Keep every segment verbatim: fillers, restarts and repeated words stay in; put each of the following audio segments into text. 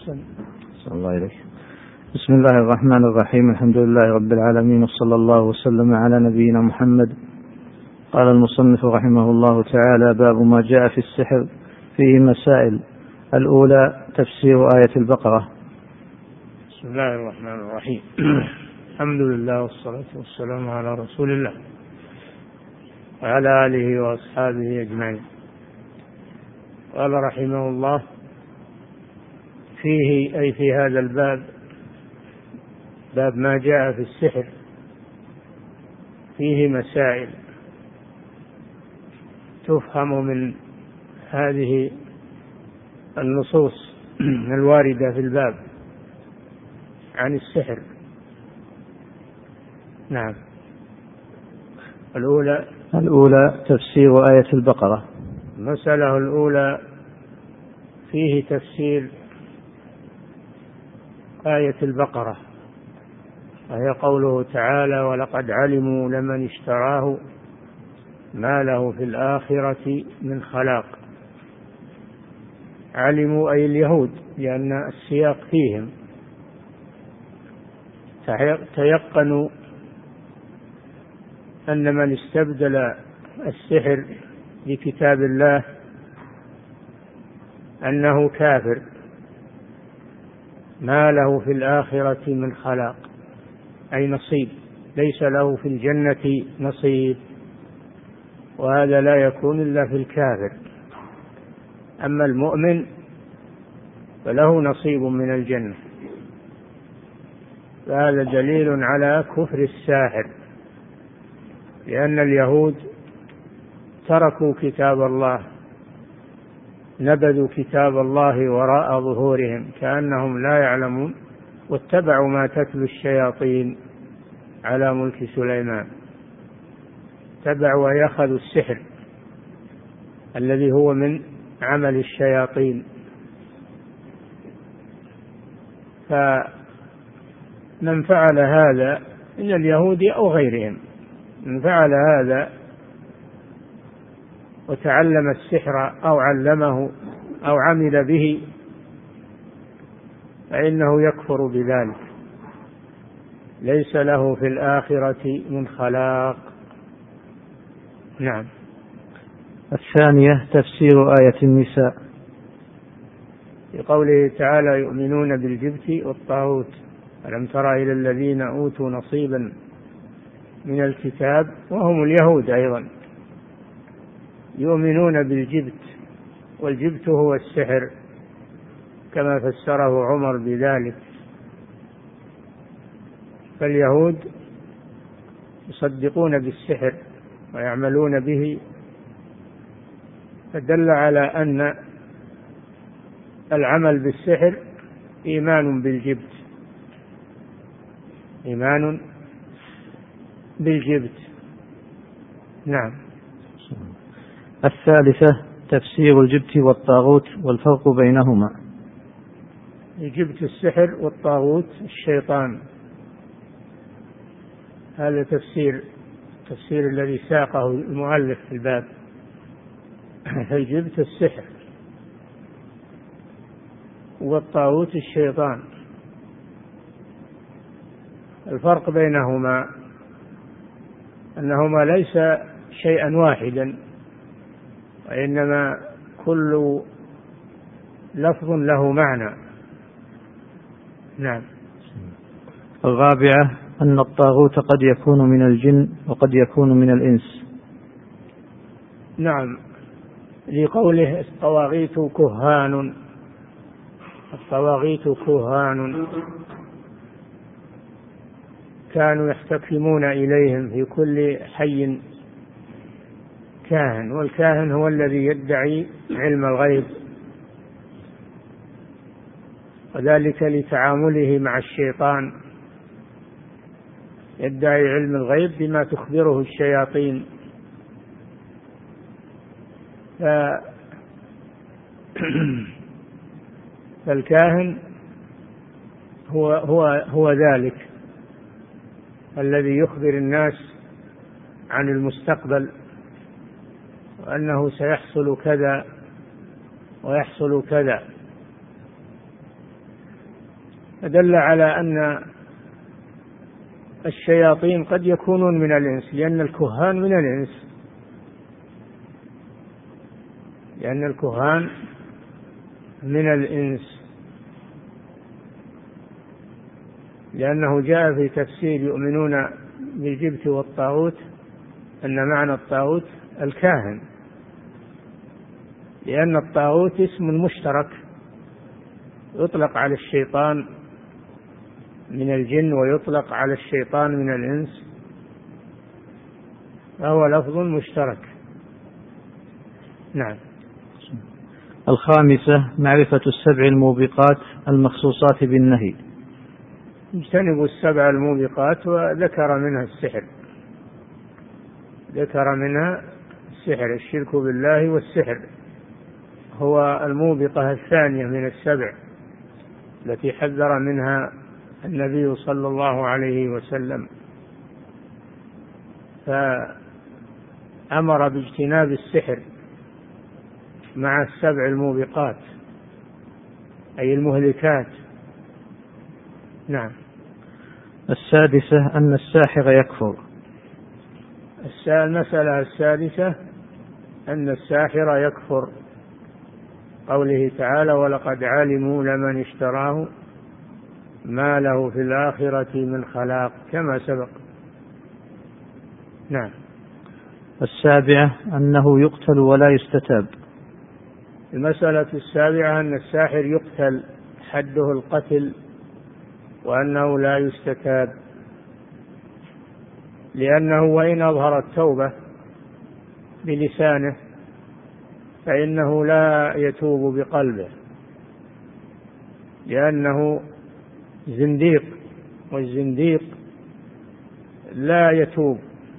صلى الله عليه. بسم الله الرحمن الرحيم. الحمد لله رب العالمين، وصلى الله وسلم على نبينا محمد. قال المصنف رحمه الله تعالى: باب ما جاء في السحر، فيه مسائل. الأولى تفسير آية البقرة. بسم الله الرحمن الرحيم. الحمد لله والصلاة والسلام على رسول الله وعلى آله وأصحابه أجمعين. قال رحمه الله: فيه أي في هذا الباب، باب ما جاء في السحر، فيه مسائل تفهم من هذه النصوص الواردة في الباب عن السحر. نعم. الأولى الأولى تفسير آية البقرة. المسألة الأولى فيه تفسير آية البقرة، وهي قوله تعالى: ولقد علموا لمن اشتراه ما له في الآخرة من خلاق. علموا أي اليهود، لأن السياق فيهم. تيقنوا أن من استبدل السحر بكتاب الله أنه كافر، ما له في الآخرة من خلاق، أي نصيب، ليس له في الجنة نصيب، وهذا لا يكون إلا في الكافر. أما المؤمن فله نصيب من الجنة. فهذا دليل على كفر الساحر، لأن اليهود تركوا كتاب الله، نبذوا كتاب الله وراء ظهورهم كأنهم لا يعلمون، واتبعوا ما تتلو الشياطين على ملك سليمان. اتبعوا ويأخذوا السحر الذي هو من عمل الشياطين. فمن فعل هذا من اليهود أو غيرهم، من فعل هذا وتعلم السحر أو علمه أو عمل به فإنه يكفر بذلك، ليس له في الآخرة من خلاق. نعم. الثانية تفسير آية النساء، بقوله تعالى: يؤمنون بالجبت والطاغوت، ألم تر إلى الذين أوتوا نصيبا من الكتاب، وهم اليهود أيضا، يؤمنون بالجبت، والجبت هو السحر كما فسره عمر بذلك. فاليهود يصدقون بالسحر ويعملون به، فدل على أن العمل بالسحر إيمان بالجبت، إيمان بالجبت. نعم. الثالثة تفسير الجبت والطاغوت والفرق بينهما. الجبت السحر، والطاغوت الشيطان. هذا تفسير التفسير الذي ساقه المؤلف في الباب. الجبت السحر، والطاغوت الشيطان. الفرق بينهما أنهما ليس شيئا واحدا، وإنما كل لفظ له معنى. نعم. الرابعة أن الطاغوت قد يكون من الجن وقد يكون من الإنس. نعم، لقوله: الطواغيت كهان. الطواغيت كهان كانوا يحتكمون إليهم في كل حي كاهن، والكاهن هو الذي يدعي علم الغيب، وذلك لتعامله مع الشيطان، يدعي علم الغيب بما تخبره الشياطين. ف... فالكاهن هو, هو, هو ذلك الذي يخبر الناس عن المستقبل، وأنه سيحصل كذا ويحصل كذا. فدل على أن الشياطين قد يكونون من الإنس، لأن الكهان من الإنس لأن الكهان من الإنس لأنه جاء في تفسير يؤمنون بالجبت والطاغوت أن معنى الطاغوت الكاهن، لأن الطاغوت اسم مشترك يطلق على الشيطان من الجن ويطلق على الشيطان من الإنس، فهو لفظ مشترك. نعم. الخامسة معرفة السبع الموبقات المخصوصات بالنهي. اجتنبوا السبع الموبقات، وذكر منها السحر، ذكر منها السحر، الشرك بالله والسحر هو الموبقة الثانية من السبع التي حذر منها النبي صلى الله عليه وسلم، فأمر باجتناب السحر مع السبع الموبقات أي المهلكات. نعم. السادسة أن الساحر يكفر. المسألة السادسة أن الساحر يكفر، قوله تعالى ولقد علموا لمن اشتراه ما له في الآخرة من خلاق كما سبق. نعم. السابعة أنه يقتل ولا يستتاب. المسألة السابعة أن الساحر يقتل، حده القتل، وأنه لا يستتاب، لأنه وإن أظهر التوبة بلسانه فإنه لا يتوب بقلبه، لأنه زنديق، والزنديق لا يتوب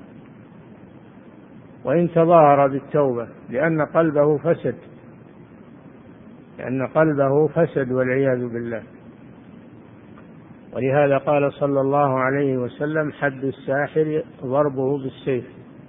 وإن تظاهر بالتوبة، لأن قلبه فسد لأن قلبه فسد والعياذ بالله. ولهذا قال صلى الله عليه وسلم حد الساحر ضربه بالسيف.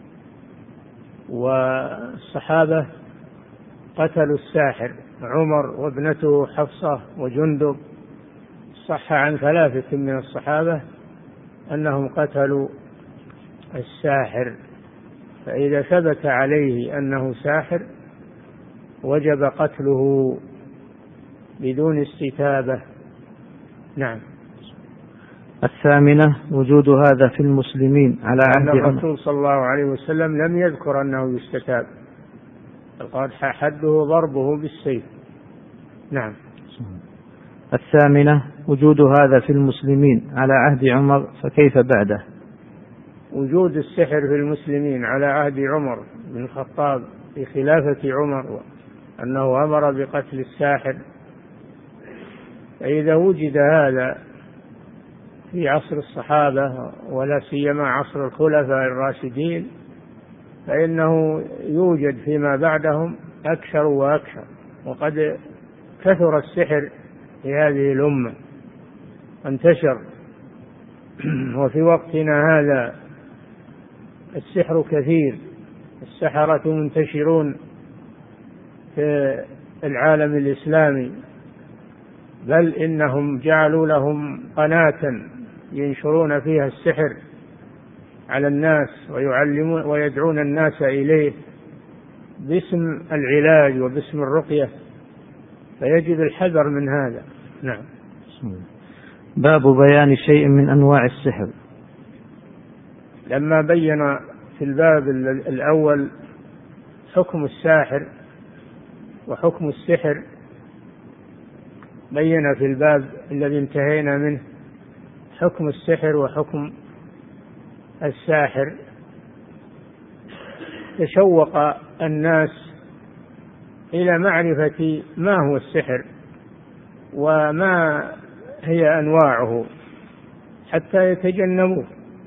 والصحابة قتلوا الساحر، عمر وابنته حفصة وجندب، صح عن ثلاثة من الصحابة أنهم قتلوا الساحر، فإذا ثبت عليه أنه ساحر وجب قتله بدون استتابة. نعم. الثامنة وجود هذا في المسلمين على عهد الرسول صلى الله عليه وسلم لم يذكر أنه يستتاب، قال حده ضربه بالسيف. نعم. الثامنة وجود هذا في المسلمين على عهد عمر، فكيف بعده؟ وجود السحر في المسلمين على عهد عمر بن الخطاب في خلافة عمر، أنه أمر بقتل الساحر، فإذا وجد هذا في عصر الصحابة ولا سيما عصر الخلفاء الراشدين، فإنه يوجد فيما بعدهم أكثر وأكثر، وقد كثر السحر في هذه الأمة انتشر. وفي وقتنا هذا السحر كثير، السحرة منتشرون في العالم الإسلامي، بل إنهم جعلوا لهم قناة ينشرون فيها السحر على الناس ويعلمون ويدعون الناس إليه باسم العلاج وباسم الرقية، فيجب الحذر من هذا. نعم. باب بيان شيء من أنواع السحر. لما بين في الباب الأول حكم الساحر وحكم السحر، بين في الباب الذي انتهينا منه حكم السحر وحكم الساحر. تشوق الناس إلى معرفة ما هو السحر وما هي أنواعه حتى يتجنبوه،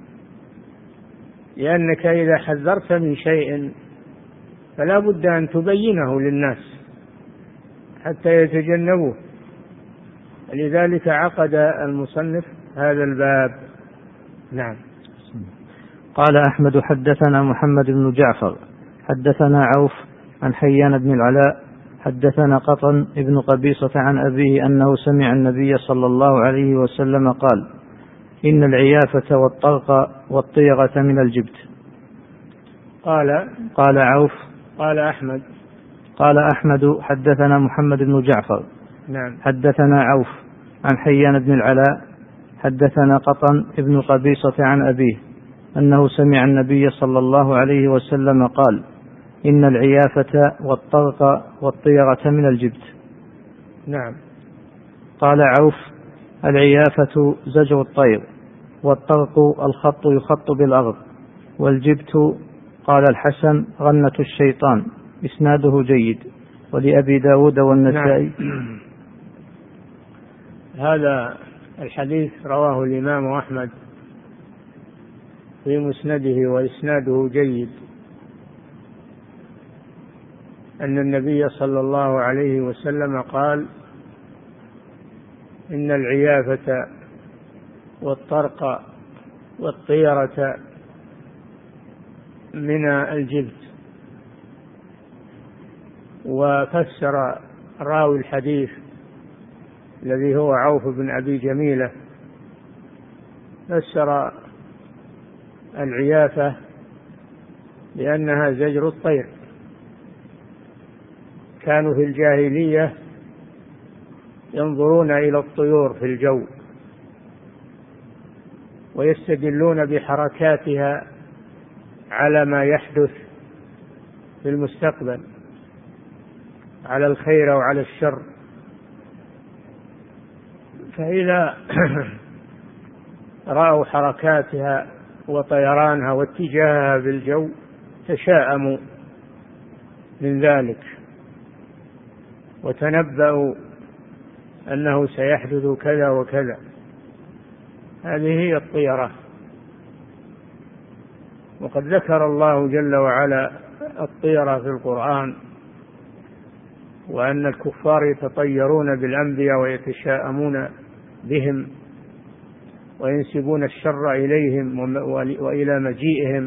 لأنك إذا حذرت من شيء فلا بد أن تبينه للناس حتى يتجنبوه، لذلك عقد المصنف هذا الباب. نعم. قال أحمد حدثنا محمد بن جعفر حدثنا عوف عن حيان بن العلاء حدثنا قطن ابن قبيصة عن أبيه أنه سمع النبي صلى الله عليه وسلم قال: إن العيافة والطرق والطيرة من الجبت. قال قال عوف قال أحمد قال أحمد حدثنا محمد بن جعفر نعم حدثنا عوف عن حيان بن العلاء حدثنا قطن ابن قبيصة عن أبيه أنه سمع النبي صلى الله عليه وسلم قال: إن العيافة والطرق والطيرة من الجبت. نعم. قال عوف: العيافة زجر الطير، والطرق الخط يخط بالأرض، والجبت قال الحسن غنة الشيطان، إسناده جيد، ولأبي داود والنسائي. نعم. هذا الحديث رواه الإمام أحمد في مسنده وإسناده جيد، أن النبي صلى الله عليه وسلم قال: إن العيافة والطرق والطيرة من الجبت. وفسر راوي الحديث الذي هو عوف بن أبي جميلة، فسر العيافة لأنها زجر الطير. كانوا في الجاهلية ينظرون إلى الطيور في الجو ويستدلون بحركاتها على ما يحدث في المستقبل، على الخير أو على الشر. فإذا رأوا حركاتها وطيرانها واتجاهها بالجو تشاءموا من ذلك وتنبأوا أنه سيحدث كذا وكذا. هذه هي الطيرة. وقد ذكر الله جل وعلا الطيرة في القرآن، وأن الكفار يتطيرون بالأنبياء ويتشاءمون بهم وينسبون الشر إليهم وإلى مجيئهم.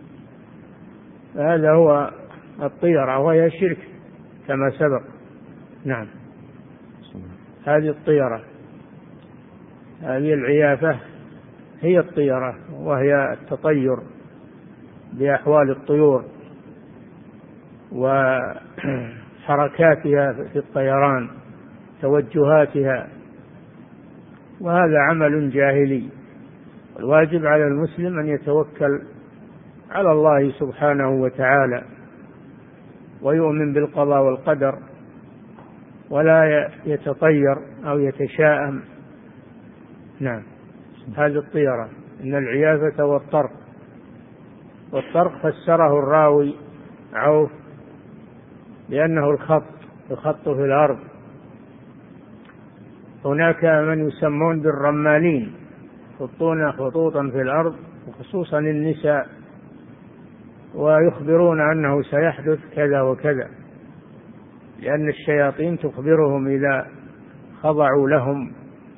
هذا هو الطيرة، وهي شرك كما سبق. نعم. هذه الطيرة، هذه العيافة هي الطيرة، وهي التطير بأحوال الطيور وحركاتها في الطيران، توجهاتها. وهذا عمل جاهلي، والواجب على المسلم أن يتوكل على الله سبحانه وتعالى ويؤمن بالقضاء والقدر، ولا يتطير أو يتشاءم. نعم. هذه الطيرة. إن العيافة والطرق. والطرق فسره الراوي عوف لأنه الخط يخط في الأرض. هناك من يسمون بالرمالين، يخطون خطوطا في الأرض، وخصوصا النساء، ويخبرون أنه سيحدث كذا وكذا، لأن الشياطين تخبرهم إذا خضعوا لهم.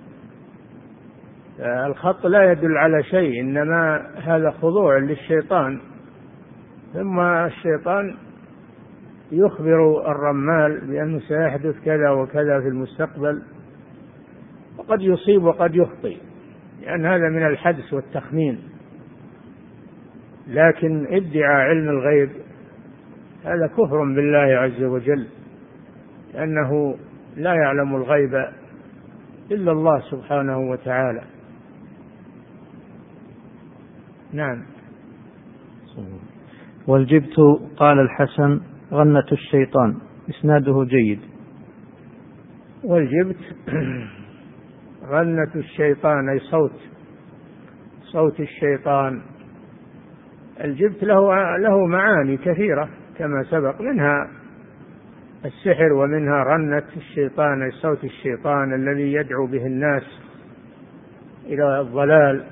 الخط لا يدل على شيء، إنما هذا خضوع للشيطان، ثم الشيطان يخبر الرمال بأنه سيحدث كذا وكذا في المستقبل، وقد يصيب وقد يخطئ، لأن هذا من الحدس والتخمين. لكن ادعاء علم الغيب هذا كفر بالله عز وجل، لأنه لا يعلم الغيب إلا الله سبحانه وتعالى. نعم. والجبت قال الحسن غنة الشيطان، إسناده جيد. والجبت غنة الشيطان أي صوت صوت الشيطان. الجبت له له معاني كثيرة كما سبق، منها السحر، ومنها رنة الشيطان أي صوت الشيطان الذي يدعو به الناس إلى الضلال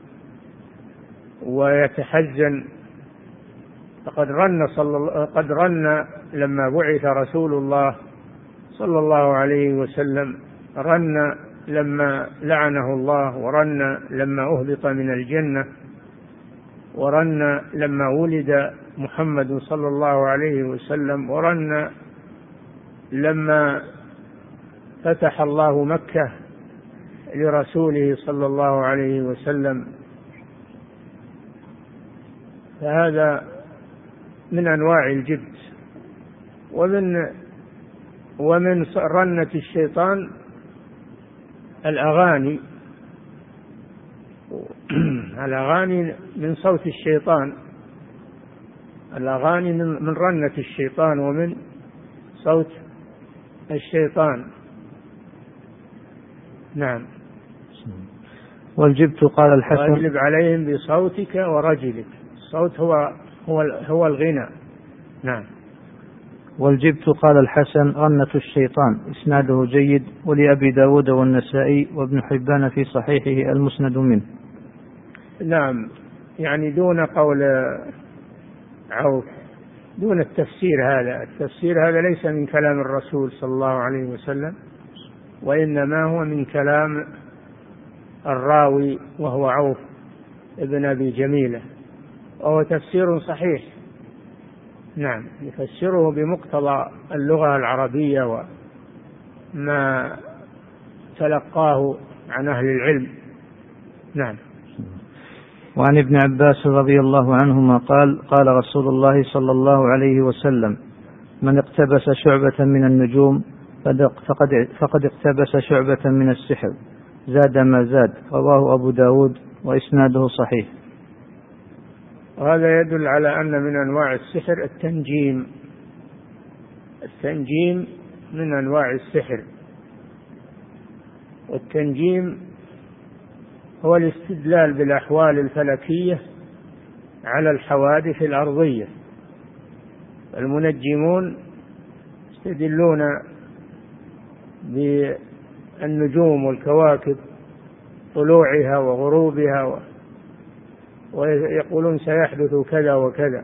ويتحزن. فقد رن صلى قد رن لما بعث رسول الله صلى الله عليه وسلم، رن لما لعنه الله، ورن لما أهبط من الجنة، ورن لما ولد محمد صلى الله عليه وسلم، ورن لما فتح الله مكة لرسوله صلى الله عليه وسلم، فهذا من أنواع الجبت. ومن ومن رنة الشيطان الأغاني الأغاني من صوت الشيطان، الأغاني من رنة الشيطان ومن صوت الشيطان. نعم. والجبت قال الحسن واجلب عليهم بصوتك ورجلك. الصوت هو هو هو الغنى. نعم. والجبت قال الحسن رنة الشيطان، إسناده جيد، ولأبي داود والنسائي وابن حبان في صحيحه المسند منه. نعم، يعني دون قول عوف، دون التفسير هذا. التفسير هذا ليس من كلام الرسول صلى الله عليه وسلم، وإنما هو من كلام الراوي وهو عوف ابن أبي جميلة، وهو تفسير صحيح. نعم، يفسره بمقتضى اللغة العربية وما تلقاه عن أهل العلم. نعم. وعن ابن عباس رضي الله عنهما قال قال رسول الله صلى الله عليه وسلم: من اقتبس شعبة من النجوم فقد, فقد اقتبس شعبة من السحر، زاد ما زاد. رواه أبو داود وإسناده صحيح. وهذا يدل على أن من أنواع السحر التنجيم. التنجيم من أنواع السحر. والتنجيم هو الاستدلال بالأحوال الفلكية على الحوادث الأرضية. المنجمون يستدلون بالنجوم والكواكب، طلوعها وغروبها، ويقولون سيحدث كذا وكذا.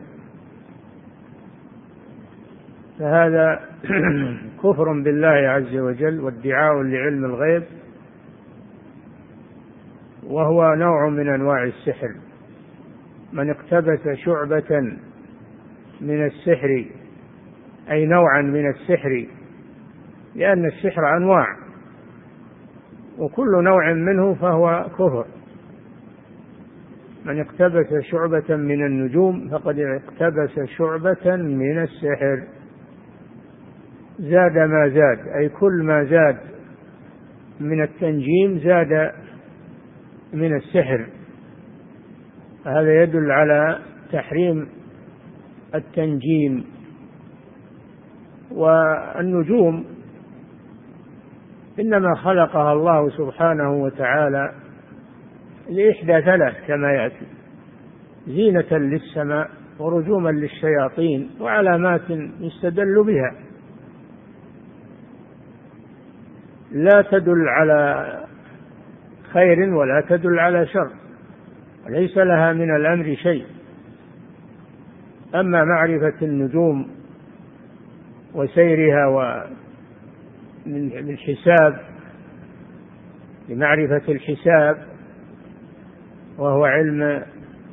فهذا كفر بالله عز وجل وادعاء لعلم الغيب، وهو نوع من أنواع السحر. من اقتبس شعبة من السحر، أي نوعا من السحر، لأن السحر أنواع، وكل نوع منه فهو كفر. من اقتبس شعبة من النجوم فقد اقتبس شعبة من السحر، زاد ما زاد، أي كل ما زاد من التنجيم زاد من السحر. هذا يدل على تحريم التنجيم. والنجوم إنما خلقها الله سبحانه وتعالى لإحدى ثلاث كما يأتي: زينة للسماء، ورجوما للشياطين، وعلامات يستدل بها، لا تدل على خير ولا تدل على شر، وليس لها من الأمر شيء. أما معرفة النجوم وسيرها ومن الحساب، لمعرفة الحساب وهو علم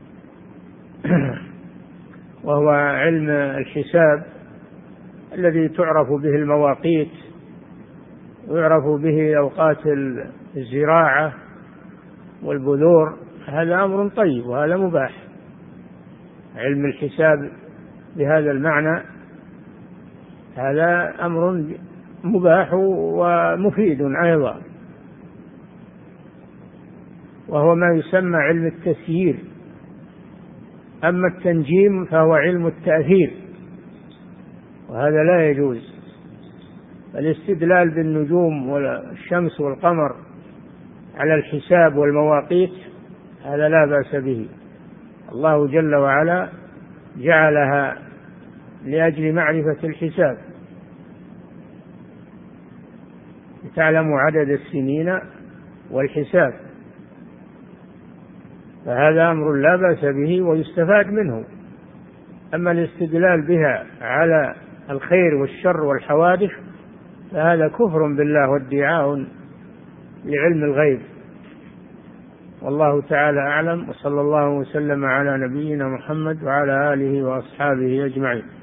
وهو علم الحساب الذي تعرف به المواقيت ويعرف به أوقات الزراعة والبذور، هذا أمر طيب وهذا مباح. علم الحساب بهذا المعنى هذا أمر مباح ومفيد أيضا، وهو ما يسمى علم التسيير. أما التنجيم فهو علم التأثير، وهذا لا يجوز. الاستدلال بالنجوم والشمس والقمر على الحساب والمواقيت هذا لا بأس به. الله جل وعلا جعلها لأجل معرفة الحساب، لتعلموا عدد السنين والحساب، فهذا أمر لا بأس به ويستفاد منه. أما الاستدلال بها على الخير والشر والحوادث فهذا كفر بالله وادعاء لعلم الغيب. والله تعالى أعلم، وصلى الله وسلم على نبينا محمد وعلى آله وأصحابه أجمعين.